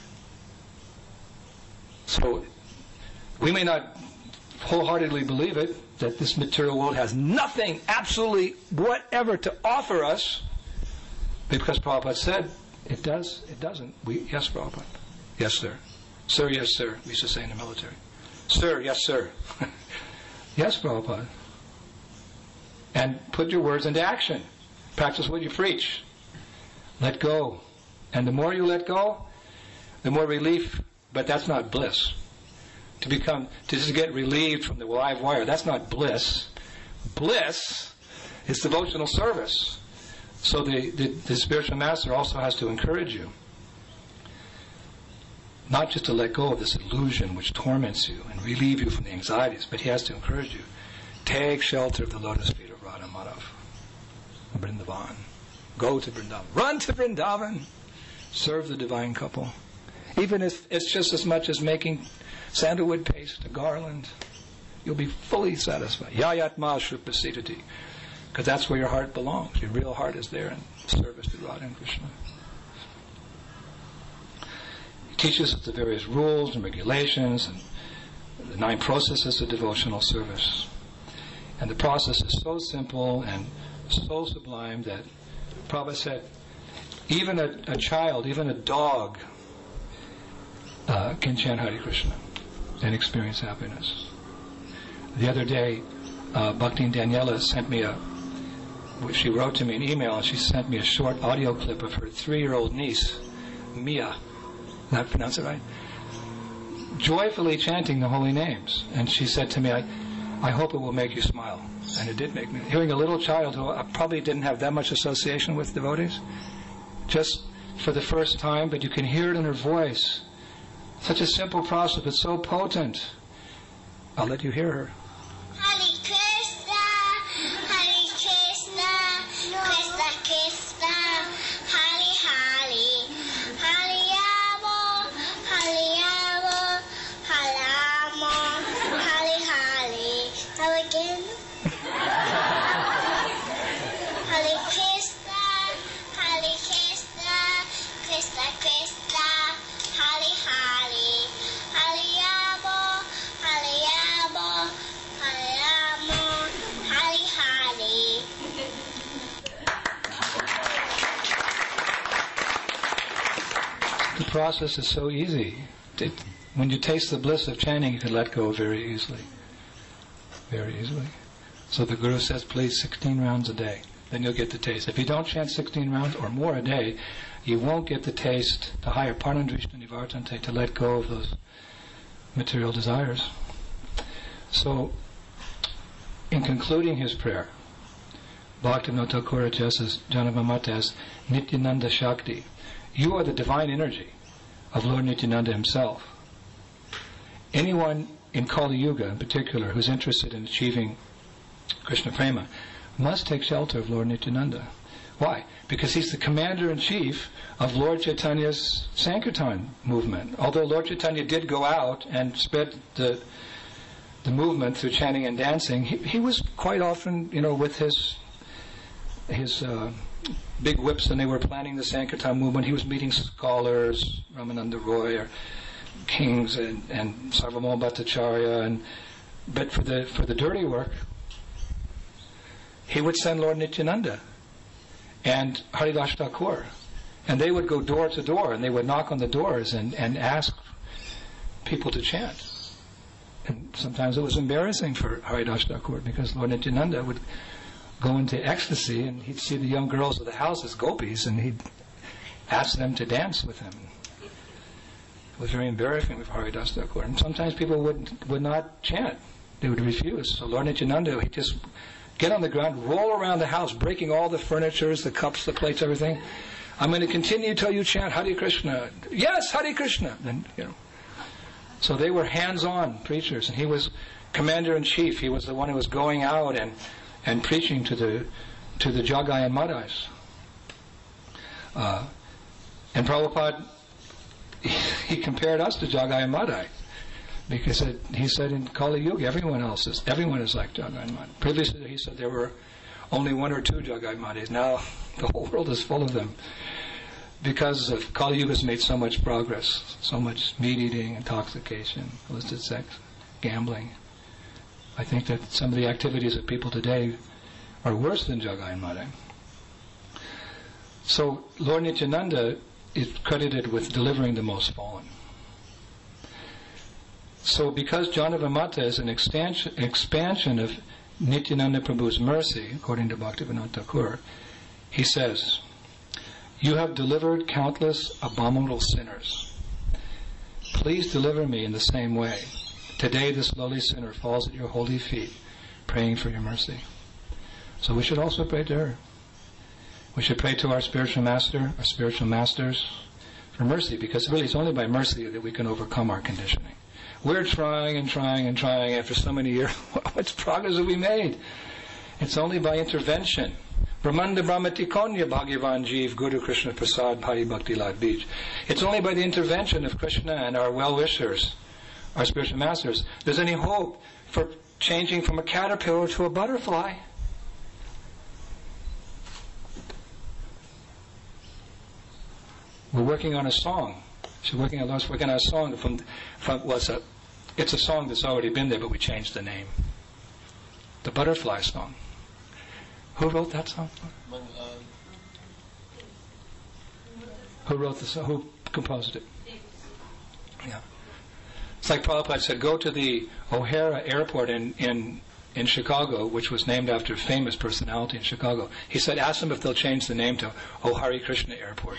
So, we may not wholeheartedly believe it, that this material world has nothing, absolutely whatever to offer us, because Prabhupada said, it does, it doesn't. Yes, Prabhupada. Yes, sir. Sir, yes, sir, we used to say in the military. Sir, yes, sir. Yes, Prabhupada. And put your words into action. Practice what you preach. Let go. And the more you let go, the more relief, but that's not bliss. To just get relieved from the live wire, that's not bliss. Bliss is devotional service. So the spiritual master also has to encourage you. Not just to let go of this illusion which torments you and relieve you from the anxieties, but he has to encourage you. Take shelter of the lotus feet of Radha Madhav, Vrindavan. Go to Vrindavan. Run to Vrindavan. Serve the divine couple. Even if it's just as much as making sandalwood paste, a garland, you'll be fully satisfied. Yayatma Shrupasitati. Because that's where your heart belongs. Your real heart is there in service to Radha and Krishna. He teaches us the various rules and regulations and the 9 processes of devotional service. And the process is so simple and so sublime that Prabhupada said, even a child, even a dog can chant Hare Krishna and experience happiness. The other day, Bhakti Daniela sent me she wrote to me an email, and she sent me a short audio clip of her 3-year-old niece, Mia, did I pronounce it right? Joyfully chanting the holy names. And she said to me, I hope it will make you smile. And it did make me. Hearing a little child who probably didn't have that much association with devotees, just for the first time, but you can hear it in her voice. Such a simple process, but so potent. I'll let you hear her.
Hare Krishna, Krishna Krishna, Hare Hare, Hare Rama, Hare Rama, Hare Rama, Hare Hare. Now again. Hare Krishna, Krishna Krishna, Hare Hare, Hare Rama, Hare Rama, Hare Rama, Hare Hare.
The process is so easy. When you taste the bliss of chanting, you can let go very easily. Very easily. So the Guru says, please, 16 rounds a day. Then you'll get the taste. If you don't chant 16 rounds or more a day, you won't get the taste, the higher Paranadrishta Nivartante, to let go of those material desires. So, in concluding his prayer, Bhaktivinoda Thakur addresses Janavamata as Nityananda Shakti. You are the divine energy of Lord Nityananda himself. Anyone in Kali Yuga in particular who's interested in achieving Krishna Prema must take shelter of Lord Nityananda. Why? Because he's the commander-in-chief of Lord Chaitanya's Sankirtan movement. Although Lord Chaitanya did go out and spread the movement through chanting and dancing, he was quite often, with his big whips, and they were planning the Sankirtan movement. He was meeting scholars, Ramananda Roy, or kings, and Sarvabhauma Bhattacharya, but for the dirty work, he would send Lord Nityananda and Haridas Thakur, and they would go door to door, and they would knock on the doors and ask people to chant. And sometimes it was embarrassing for Haridas Thakur, because Lord Nityananda would go into ecstasy, and he'd see the young girls of the house as gopis, and he'd ask them to dance with him. It was very embarrassing with Haridas Thakur. And sometimes people would not chant. They would refuse. So Lord Nityananda, he just get on the ground, roll around the house, breaking all the furnitures, the cups, the plates, everything. I'm going to continue till you chant Hare Krishna. Yes, Hare Krishna. Then, So they were hands-on preachers, and he was commander-in-chief. He was the one who was going out and preaching to the Jagai and Madhais. And Prabhupada, he compared us to Jagai and Madhai, because he said in Kali Yuga everyone is like Jagai and Madhai. Previously he said there were only one or two Jagai and Madhais. Now the whole world is full of them, because of Kali Yuga has made so much progress, so much meat eating, intoxication, illicit sex, gambling. I think that some of the activities of people today are worse than Jagai and Madhai. So Lord Nityananda is credited with delivering the most fallen. So because Janavamata is an expansion of Nityananda Prabhu's mercy, according to Bhaktivinoda Thakur, he says, "You have delivered countless abominable sinners. Please deliver me in the same way. Today this lowly sinner falls at your holy feet, praying for your mercy." So we should also pray to her. We should pray to our spiritual master, our spiritual masters, for mercy, because really it's only by mercy that we can overcome our conditioning. We're trying and trying and trying after so many years. What progress have we made? It's only by intervention. Brahmanda Brahmati Konya Bhagavan Jeev Guru Krishna Prasad Bhari Bhakti Lad Beach. It's only by the intervention of Krishna and our well-wishers, our spiritual masters, there's any hope for changing from a caterpillar to a butterfly. We're working on a song. She's working on a song it's a song that's already been there, but we changed the name. The Butterfly Song. Who wrote that song? Who wrote the song? Who composed it? Yeah. It's like Prabhupada said, go to the O'Hara Airport in Chicago, which was named after a famous personality in Chicago. He said, ask them if they'll change the name to O Hare Krishna Airport.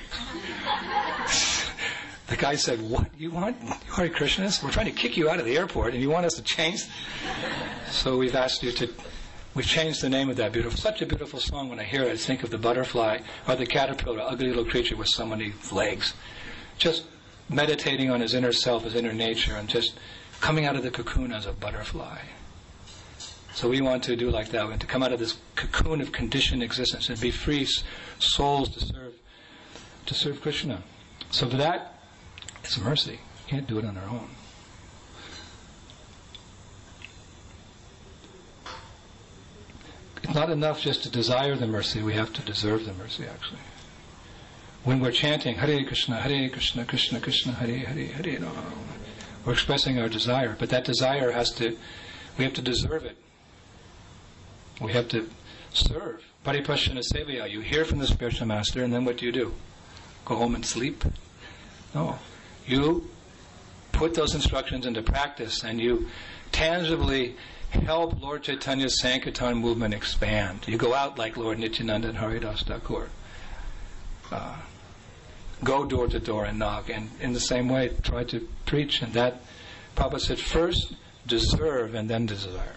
The guy said, what? You want Hare Krishnas? We're trying to kick you out of the airport and you want us to change? So we've changed the name of that such a beautiful song. When I hear it, I think of the butterfly or the caterpillar, ugly little creature with so many legs. Just meditating on his inner self, his inner nature, and just coming out of the cocoon as a butterfly. So we want to do like that. We want to come out of this cocoon of conditioned existence and be free souls to serve Krishna. So for that, it's mercy. We can't do it on our own. It's not enough just to desire the mercy. We have to deserve the mercy, actually. When we're chanting Hare Krishna, Krishna Krishna, Hare Hare, Hare Rama, we're expressing our desire. But that desire we have to deserve it. We have to serve. Pariprashana Sevaya. You hear from the spiritual master, and then what do? Go home and sleep? No. You put those instructions into practice, and you tangibly help Lord Chaitanya's Sankirtan movement expand. You go out like Lord Nityananda and Haridas Thakur. Go door to door and knock, and in the same way try to preach. And that Prabhupada said, first deserve and then desire.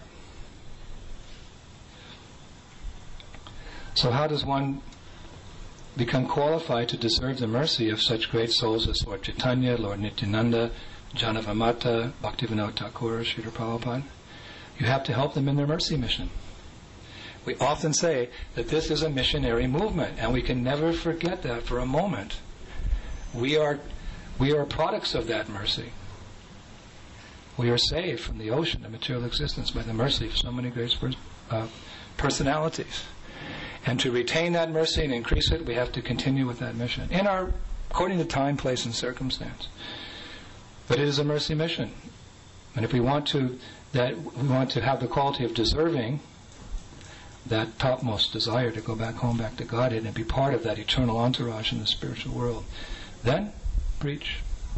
So how does one become qualified to deserve the mercy of such great souls as Lord Chaitanya, Lord Nityananda, Janavamata, Bhaktivinoda Thakur, Srila Prabhupada? You have to help them in their mercy mission. We often say that this is a missionary movement, and we can never forget that for a moment. We are products of that mercy. We are saved from the ocean of material existence by the mercy of so many great personalities. And to retain that mercy and increase it, we have to continue with that mission according to time, place, and circumstance. But it is a mercy mission, and if we want to have the quality of deserving that topmost desire to go back home, back to Godhead, and be part of that eternal entourage in the spiritual world, then preach.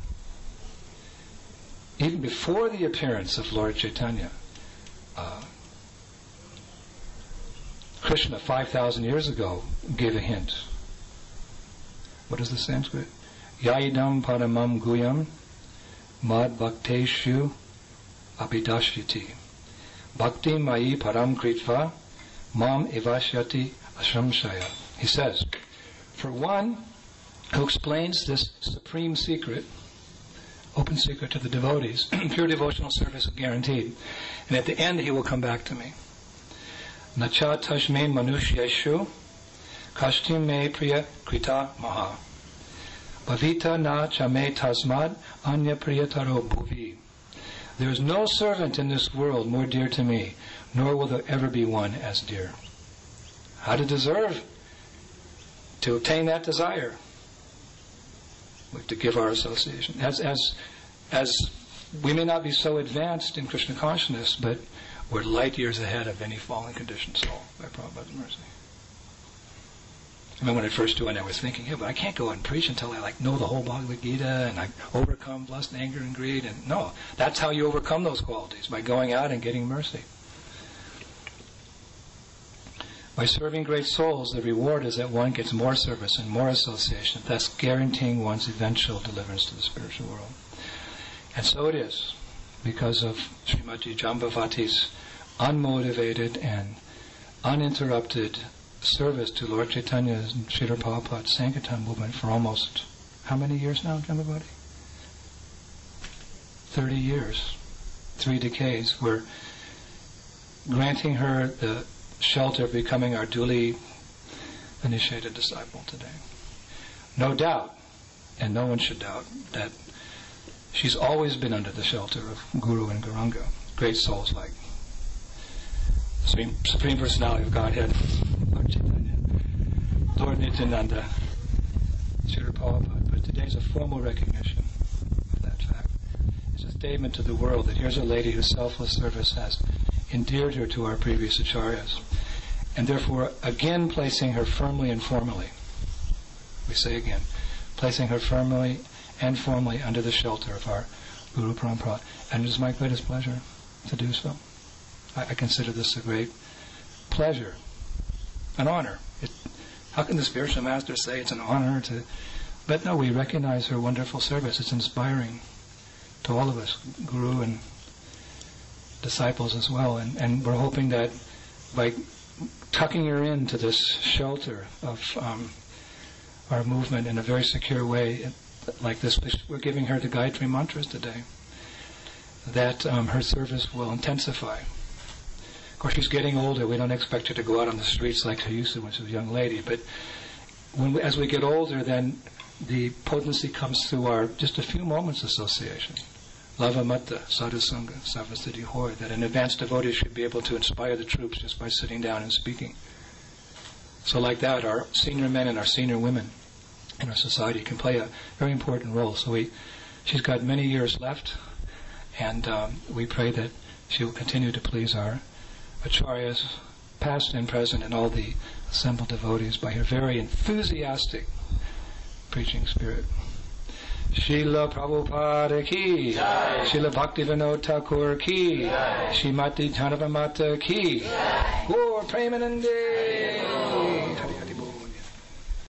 Even before the appearance of Lord Chaitanya, Krishna 5,000 years ago gave a hint. What is the Sanskrit? Yaidam paramam guyam mad bhakteshu abhidashyati bhakti mayi param kritva Mam evashyati ashamshaya. He says, for one who explains this supreme secret, open secret to the devotees, pure devotional service is guaranteed. And at the end he will come back to me. Nacha tashme manushyeshu kashtim me priya krita maha. Bhavita na chame tasmad anya priyataro bhuvi. There is no servant in this world more dear to me, nor will there ever be one as dear. How to deserve to obtain that desire? We have to give our association. As we may not be so advanced in Krishna consciousness, but we're light years ahead of any fallen conditioned soul by Prabhupada's mercy. I mean, when I first went, I was thinking, yeah, but I can't go and preach until I know the whole Bhagavad Gita and I overcome lust, anger, and greed. And no, that's how you overcome those qualities, by going out and getting mercy. By serving great souls, the reward is that one gets more service and more association, thus guaranteeing one's eventual deliverance to the spiritual world. And so it is, because of Srimati Jambavati's unmotivated and uninterrupted service to Lord Chaitanya's and Srila Prabhupada's Sankirtan movement for almost, how many years now, Jambavati? 30 years, 3 decades. We're granting her the shelter of becoming our duly initiated disciple today. No doubt, and no one should doubt, that she's always been under the shelter of Guru and Gauranga, great souls like Supreme Personality of Godhead, Lord Chaitanya, Lord Nityananda, Srila Prabhupada. But today's a formal recognition of that fact. It's a statement to the world that here's a lady whose selfless service has endeared her to our previous acharyas, and therefore again placing her firmly and formally, we say again, placing her firmly and formally under the shelter of our Guru Parampara. And it is my greatest pleasure to do so. I consider this a great pleasure, an honor. How can the spiritual master say it's an honor to... But no, we recognize her wonderful service. It's inspiring to all of us, Guru and disciples as well. And we're hoping that by tucking her into this shelter of our movement in a very secure way, like this, we're giving her the Gayatri mantras today, that her service will intensify. Of course, she's getting older. We don't expect her to go out on the streets like she used to when she was a young lady. But as we get older, then the potency comes through our just a few moments association. Lava Matta, Sadhu Sangha, Savasthiti Hoy, that an advanced devotee should be able to inspire the troops just by sitting down and speaking. So like that, our senior men and our senior women in our society can play a very important role. So she's got many years left, and we pray that she will continue to please our acharyas, past and present, and all the assembled devotees by her very enthusiastic preaching spirit. Srila Prabhupada ki, Jai. Srila Bhaktivinoda Thakur ki, Jai. Srimati Jhanava Mata ki, Gaur Premanande. Hari Hari Bol.